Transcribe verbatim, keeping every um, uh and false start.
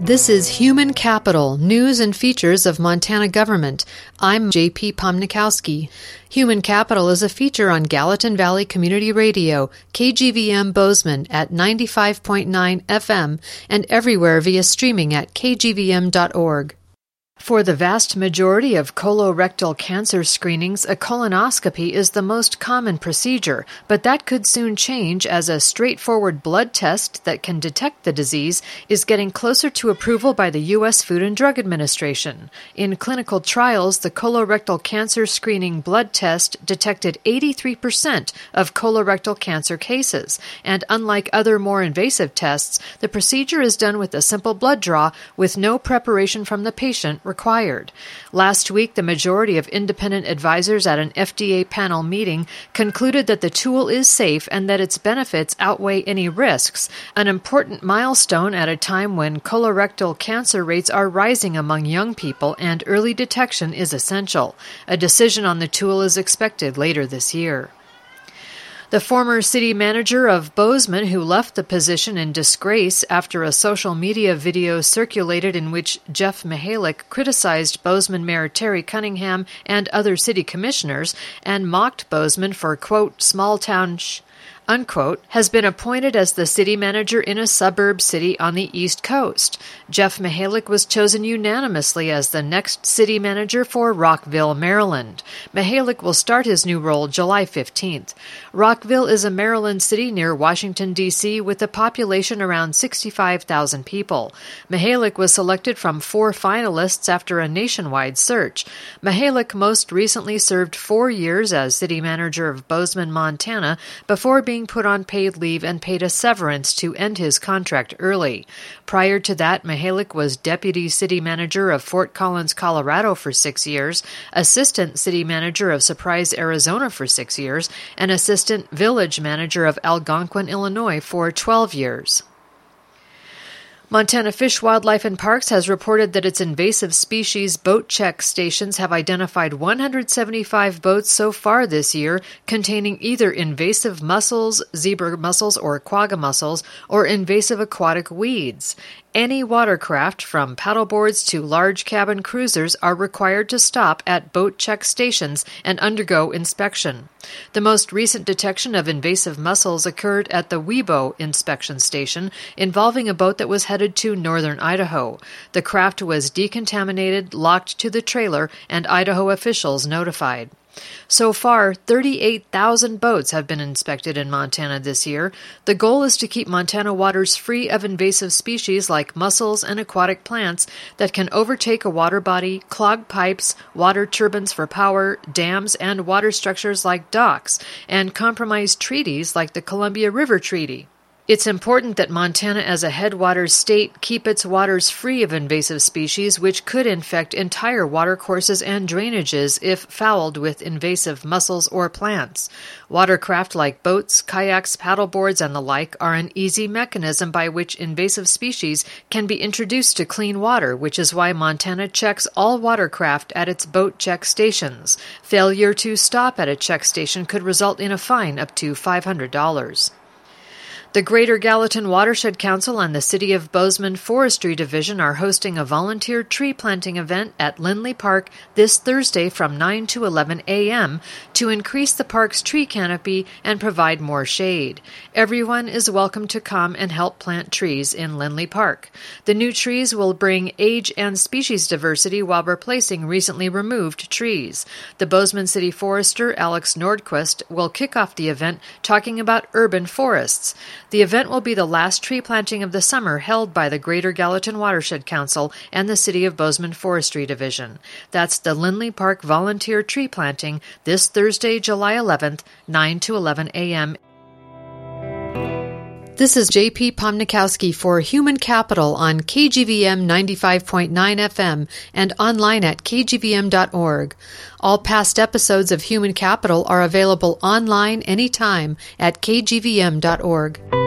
This is Human Capital, News and Features of Montana Government. I'm J P Pomnikowski. Human Capital is a feature on Gallatin Valley Community Radio, K G V M Bozeman at ninety-five point nine F M, and everywhere via streaming at k g v m dot org. For the vast majority of colorectal cancer screenings, a colonoscopy is the most common procedure, but that could soon change as a straightforward blood test that can detect the disease is getting closer to approval by the U S Food and Drug Administration. In clinical trials, the colorectal cancer screening blood test detected eighty-three percent of colorectal cancer cases, and unlike other more invasive tests, the procedure is done with a simple blood draw with no preparation from the patient required. Last week, the majority of independent advisors at an F D A panel meeting concluded that the tool is safe and that its benefits outweigh any risks, an important milestone at a time when colorectal cancer rates are rising among young people and early detection is essential. A decision on the tool is expected later this year. The former city manager of Bozeman, who left the position in disgrace after a social media video circulated in which Jeff Mihalik criticized Bozeman Mayor Terry Cunningham and other city commissioners and mocked Bozeman for, quote, small town sh- unquote, has been appointed as the city manager in a suburb city on the East Coast. Jeff Mihalik was chosen unanimously as the next city manager for Rockville, Maryland. Mihalik will start his new role July fifteenth. Rockville is a Maryland city near Washington, D C, with a population around sixty-five thousand people. Mihalik was selected from four finalists after a nationwide search. Mihalik most recently served four years as city manager of Bozeman, Montana, before being being put on paid leave and paid a severance to end his contract early. Prior to that, Mihalik was deputy city manager of Fort Collins, Colorado for six years, assistant city manager of Surprise, Arizona for six years, and assistant village manager of Algonquin, Illinois for twelve years. Montana Fish, Wildlife and Parks has reported that its invasive species boat check stations have identified one hundred seventy-five boats so far this year containing either invasive mussels, zebra mussels, or quagga mussels, or invasive aquatic weeds. Any watercraft, from paddleboards to large cabin cruisers, are required to stop at boat check stations and undergo inspection. The most recent detection of invasive mussels occurred at the Webo inspection station, involving a boat that was headed to northern Idaho. The craft was decontaminated, locked to the trailer, and Idaho officials notified. So far, thirty-eight thousand boats have been inspected in Montana this year. The goal is to keep Montana waters free of invasive species like mussels and aquatic plants that can overtake a water body, clog pipes, water turbines for power, dams, and water structures like docks, and compromise treaties like the Columbia River Treaty. It's important that Montana, as a headwaters state, keep its waters free of invasive species which could infect entire watercourses and drainages if fouled with invasive mussels or plants. Watercraft like boats, kayaks, paddleboards, and the like are an easy mechanism by which invasive species can be introduced to clean water, which is why Montana checks all watercraft at its boat check stations. Failure to stop at a check station could result in a fine up to five hundred dollars. The Greater Gallatin Watershed Council and the City of Bozeman Forestry Division are hosting a volunteer tree planting event at Lindley Park this Thursday from nine to eleven a.m. to increase the park's tree canopy and provide more shade. Everyone is welcome to come and help plant trees in Lindley Park. The new trees will bring age and species diversity while replacing recently removed trees. The Bozeman City Forester, Alex Nordquist, will kick off the event talking about urban forests. The event will be the last tree planting of the summer held by the Greater Gallatin Watershed Council and the City of Bozeman Forestry Division. That's the Lindley Park Volunteer Tree Planting this Thursday, July eleventh, nine to eleven a.m. This is J P Pomnikowski for Human Capital on K G V M ninety-five point nine F M and online at k g v m dot org. All past episodes of Human Capital are available online anytime at k g v m dot org.